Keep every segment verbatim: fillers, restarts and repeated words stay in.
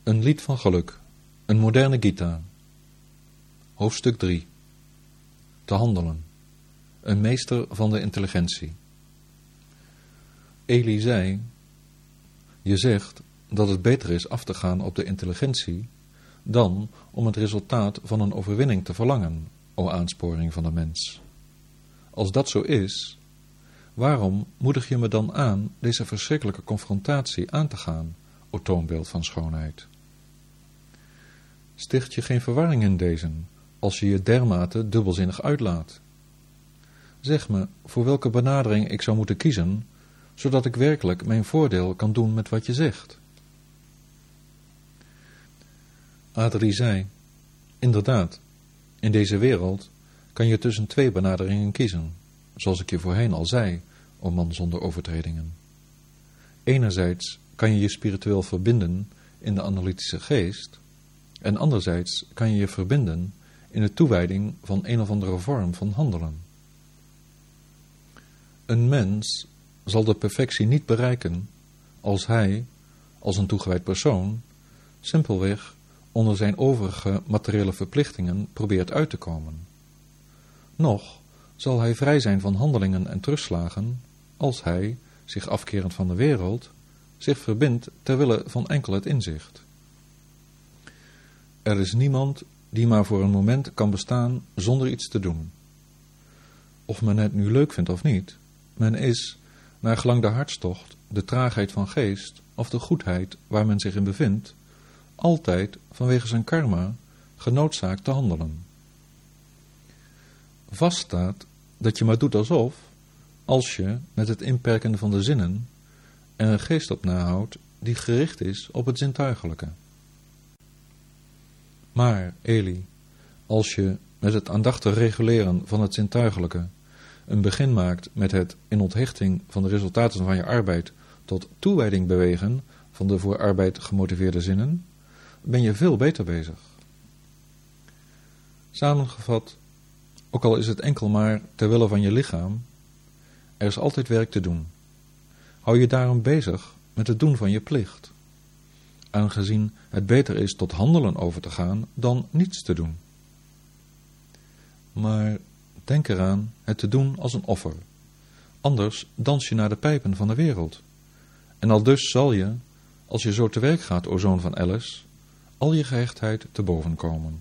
Een lied van geluk. Een moderne Gita. Hoofdstuk drie. Te handelen. Een meester van de intelligentie. Eli zei: je zegt dat het beter is af te gaan op de intelligentie dan om het resultaat van een overwinning te verlangen, o aansporing van de mens. Als dat zo is, waarom moedig je me dan aan deze verschrikkelijke confrontatie aan te gaan, o toonbeeld van schoonheid? Sticht je geen verwarring in deze, als je je dermate dubbelzinnig uitlaat? Zeg me voor welke benadering ik zou moeten kiezen, zodat ik werkelijk mijn voordeel kan doen met wat je zegt. Adrie zei: inderdaad, in deze wereld kan je tussen twee benaderingen kiezen, zoals ik je voorheen al zei, o man zonder overtredingen. Enerzijds kan je je spiritueel verbinden in de analytische geest, en anderzijds kan je je verbinden in de toewijding van een of andere vorm van handelen. Een mens zal de perfectie niet bereiken als hij, als een toegewijd persoon, simpelweg onder zijn overige materiële verplichtingen probeert uit te komen. Noch zal hij vrij zijn van handelingen en terugslagen als hij, zich afkerend van de wereld, zich verbindt ter wille van enkel het inzicht. Er is niemand die maar voor een moment kan bestaan zonder iets te doen. Of men het nu leuk vindt of niet, men is, naar gelang de hartstocht, de traagheid van geest of de goedheid waar men zich in bevindt, altijd vanwege zijn karma genoodzaakt te handelen. Vaststaat dat je maar doet alsof, als je met het inperken van de zinnen er een geest op nahoudt die gericht is op het zintuigelijke. Maar, Eli, als je met het aandachtig reguleren van het zintuigelijke een begin maakt met het in onthechting van de resultaten van je arbeid tot toewijding bewegen van de voor arbeid gemotiveerde zinnen, ben je veel beter bezig. Samengevat, ook al is het enkel maar ter wille van je lichaam, er is altijd werk te doen. Hou je daarom bezig met het doen van je plicht, aangezien het beter is tot handelen over te gaan dan niets te doen. Maar denk eraan het te doen als een offer, anders dans je naar de pijpen van de wereld. En aldus zal je, als je zo te werk gaat, o zoon van Alice, al je gehechtheid te boven komen.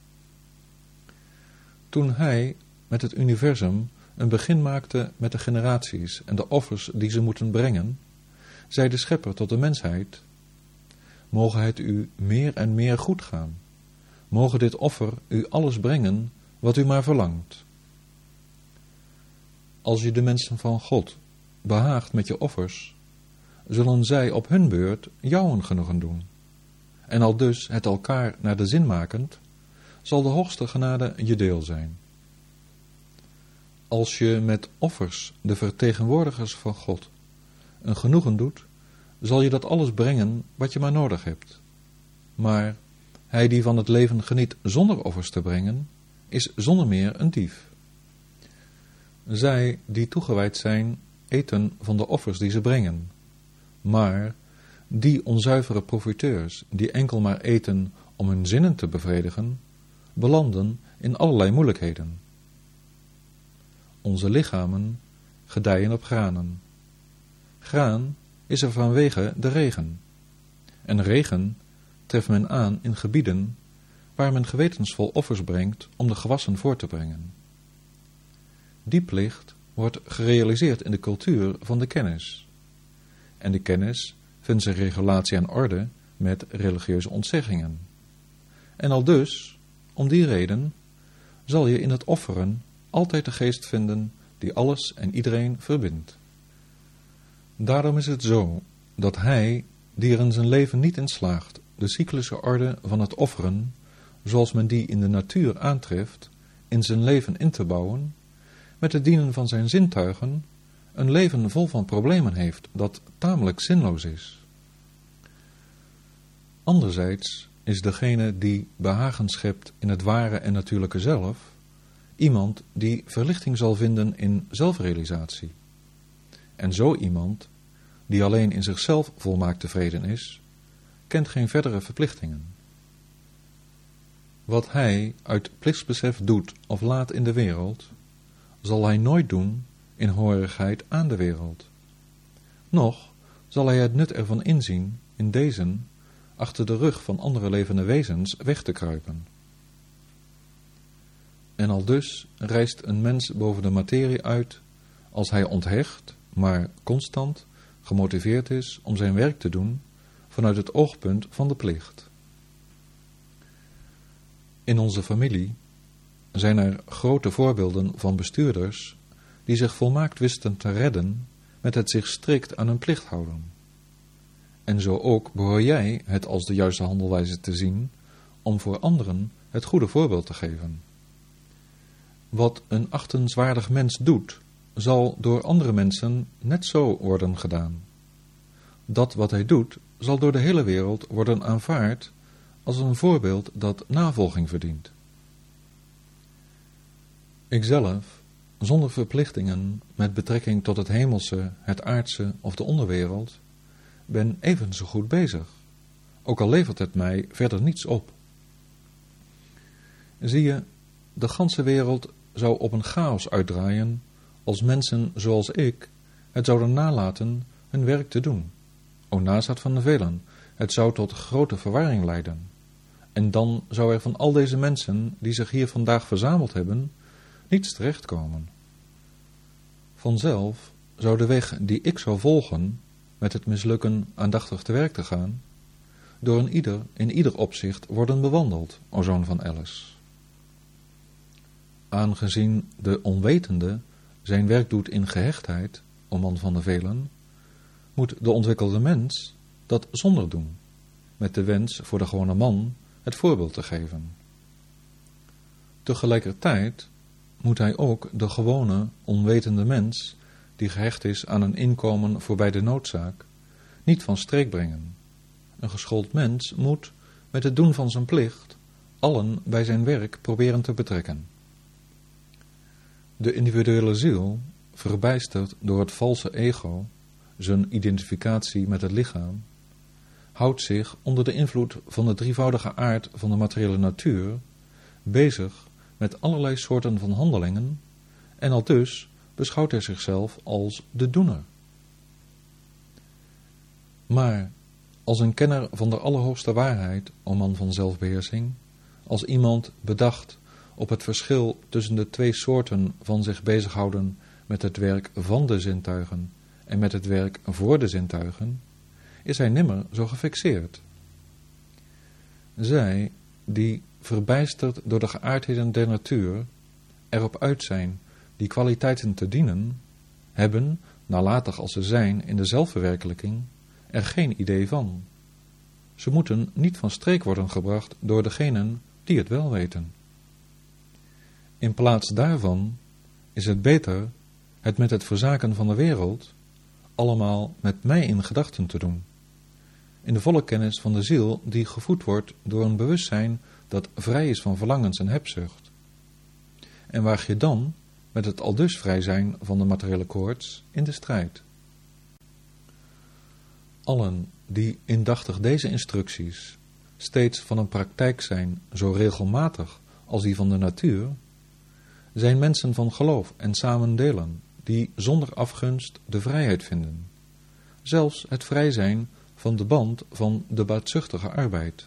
Toen hij met het universum een begin maakte met de generaties en de offers die ze moeten brengen, zei de schepper tot de mensheid: mogen het u meer en meer goed gaan. Mogen dit offer u alles brengen wat u maar verlangt. Als je de mensen van God behaagt met je offers, zullen zij op hun beurt jou een genoegen doen. En aldus het elkaar naar de zin makend, zal de hoogste genade je deel zijn. Als je met offers de vertegenwoordigers van God een genoegen doet, zal je dat alles brengen wat je maar nodig hebt. Maar hij die van het leven geniet zonder offers te brengen, is zonder meer een dief. Zij die toegewijd zijn, eten van de offers die ze brengen. Maar die onzuivere profiteurs, die enkel maar eten om hun zinnen te bevredigen, belanden in allerlei moeilijkheden. Onze lichamen gedijen op granen. Graan is er vanwege de regen. En regen treft men aan in gebieden waar men gewetensvol offers brengt om de gewassen voor te brengen. Die plicht wordt gerealiseerd in de cultuur van de kennis. En de kennis vindt zijn regulatie en orde met religieuze ontzeggingen. En aldus, om die reden, zal je in het offeren altijd de geest vinden die alles en iedereen verbindt. Daarom is het zo dat hij, die er in zijn leven niet in slaagt de cyclische orde van het offeren, zoals men die in de natuur aantreft, in zijn leven in te bouwen, met het dienen van zijn zintuigen, een leven vol van problemen heeft dat tamelijk zinloos is. Anderzijds is degene die behagen schept in het ware en natuurlijke zelf, iemand die verlichting zal vinden in zelfrealisatie. En zo iemand, die alleen in zichzelf volmaakt tevreden is, kent geen verdere verplichtingen. Wat hij uit plichtsbesef doet of laat in de wereld, zal hij nooit doen in horigheid aan de wereld. Noch zal hij het nut ervan inzien in deze achter de rug van andere levende wezens weg te kruipen. En aldus rijst een mens boven de materie uit als hij onthecht, maar constant gemotiveerd is om zijn werk te doen vanuit het oogpunt van de plicht. In onze familie zijn er grote voorbeelden van bestuurders die zich volmaakt wisten te redden met het zich strikt aan hun plicht houden. En zo ook behoor jij het als de juiste handelwijze te zien om voor anderen het goede voorbeeld te geven. Wat een achtenswaardig mens doet, zal door andere mensen net zo worden gedaan. Dat wat hij doet, zal door de hele wereld worden aanvaard als een voorbeeld dat navolging verdient. Ikzelf, zonder verplichtingen met betrekking tot het hemelse, het aardse of de onderwereld, ben even zo goed bezig, ook al levert het mij verder niets op. Zie je, de ganse wereld zou op een chaos uitdraaien als mensen zoals ik het zouden nalaten hun werk te doen. O nazaat van de velen, het zou tot grote verwarring leiden. En dan zou er van al deze mensen die zich hier vandaag verzameld hebben, niets terechtkomen. Vanzelf zou de weg die ik zou volgen, met het mislukken aandachtig te werk te gaan, door een ieder in ieder opzicht worden bewandeld, o zoon van Alice. Aangezien de onwetende zijn werk doet in gehechtheid, o man van de velen, moet de ontwikkelde mens dat zonder doen, met de wens voor de gewone man het voorbeeld te geven. Tegelijkertijd moet hij ook de gewone, onwetende mens, die gehecht is aan een inkomen voorbij de noodzaak, niet van streek brengen. Een geschoold mens moet, met het doen van zijn plicht, allen bij zijn werk proberen te betrekken. De individuele ziel, verbijsterd door het valse ego, zijn identificatie met het lichaam, houdt zich onder de invloed van de drievoudige aard van de materiële natuur bezig met allerlei soorten van handelingen en aldus beschouwt hij zichzelf als de doener. Maar als een kenner van de allerhoogste waarheid, o man van zelfbeheersing, als iemand bedacht op het verschil tussen de twee soorten van zich bezighouden met het werk van de zintuigen en met het werk voor de zintuigen, is hij nimmer zo gefixeerd. Zij, die, verbijsterd door de geaardheden der natuur, erop uit zijn die kwaliteiten te dienen, hebben, nalatig als ze zijn in de zelfverwerkelijking, er geen idee van. Ze moeten niet van streek worden gebracht door degenen die het wel weten. In plaats daarvan is het beter het met het verzaken van de wereld allemaal met mij in gedachten te doen, in de volle kennis van de ziel die gevoed wordt door een bewustzijn dat vrij is van verlangens en hebzucht. En waag je dan met het aldus vrij zijn van de materiële koorts in de strijd. Allen die indachtig deze instructies steeds van een praktijk zijn zo regelmatig als die van de natuur, zijn mensen van geloof en samen delen, die zonder afgunst de vrijheid vinden, zelfs het vrij zijn van de band van de baatzuchtige arbeid.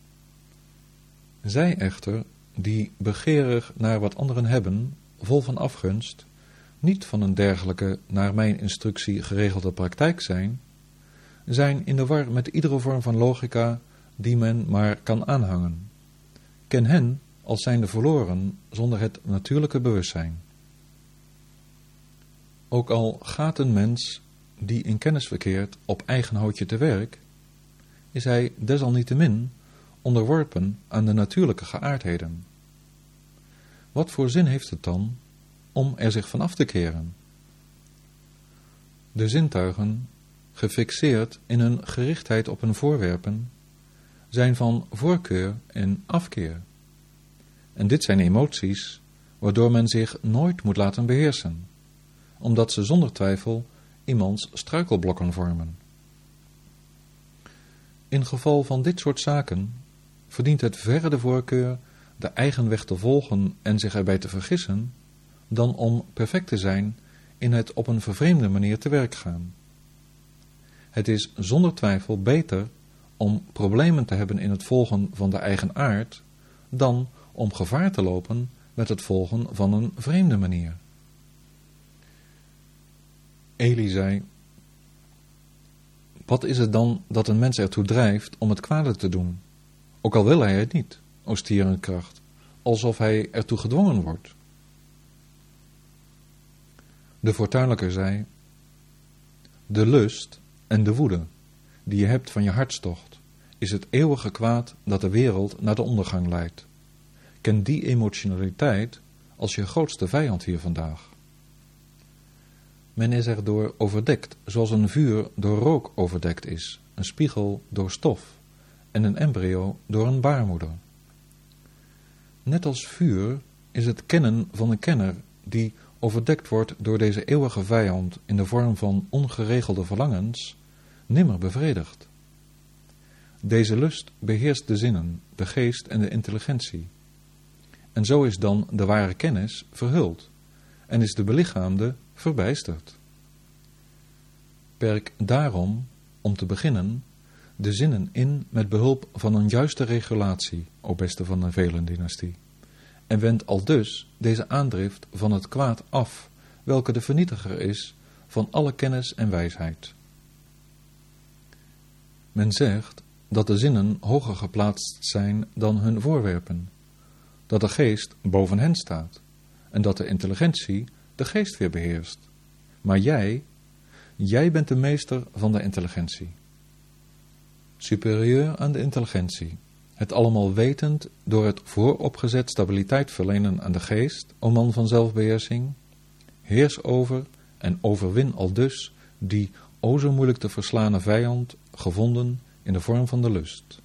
Zij echter, die begeerig naar wat anderen hebben, vol van afgunst, niet van een dergelijke naar mijn instructie geregelde praktijk zijn, zijn in de war met iedere vorm van logica die men maar kan aanhangen. Ken hen als zijnde verloren zonder het natuurlijke bewustzijn. Ook al gaat een mens die in kennis verkeert op eigen houtje te werk, is hij desalniettemin onderworpen aan de natuurlijke geaardheden. Wat voor zin heeft het dan om er zich van af te keren? De zintuigen, gefixeerd in hun gerichtheid op hun voorwerpen, zijn van voorkeur en afkeer. En dit zijn emoties waardoor men zich nooit moet laten beheersen, omdat ze zonder twijfel iemands struikelblokken vormen. In geval van dit soort zaken verdient het verre de voorkeur de eigen weg te volgen en zich erbij te vergissen, dan om perfect te zijn in het op een vervreemde manier te werk gaan. Het is zonder twijfel beter om problemen te hebben in het volgen van de eigen aard, dan om gevaar te lopen met het volgen van een vreemde manier. Eli zei: wat is het dan dat een mens ertoe drijft om het kwade te doen, ook al wil hij het niet, o stierenkracht, alsof hij ertoe gedwongen wordt? De voortuinlijke zei: de lust en de woede die je hebt van je hartstocht is het eeuwige kwaad dat de wereld naar de ondergang leidt. Ken die emotionaliteit als je grootste vijand hier vandaag. Men is erdoor overdekt, zoals een vuur door rook overdekt is, een spiegel door stof en een embryo door een baarmoeder. Net als vuur is het kennen van een kenner die overdekt wordt door deze eeuwige vijand in de vorm van ongeregelde verlangens, nimmer bevredigd. Deze lust beheerst de zinnen, de geest en de intelligentie. En zo is dan de ware kennis verhuld en is de belichaamde verbijsterd. Perk daarom, om te beginnen, de zinnen in met behulp van een juiste regulatie, o beste van de Velendynastie, en wend aldus deze aandrift van het kwaad af, welke de vernietiger is van alle kennis en wijsheid. Men zegt dat de zinnen hoger geplaatst zijn dan hun voorwerpen, dat de geest boven hen staat en dat de intelligentie de geest weer beheerst. Maar jij, jij bent de meester van de intelligentie. Superieur aan de intelligentie, het allemaal wetend door het vooropgezet stabiliteit verlenen aan de geest, o man van zelfbeheersing, heers over en overwin aldus die o zo moeilijk te verslaane vijand gevonden in de vorm van de lust.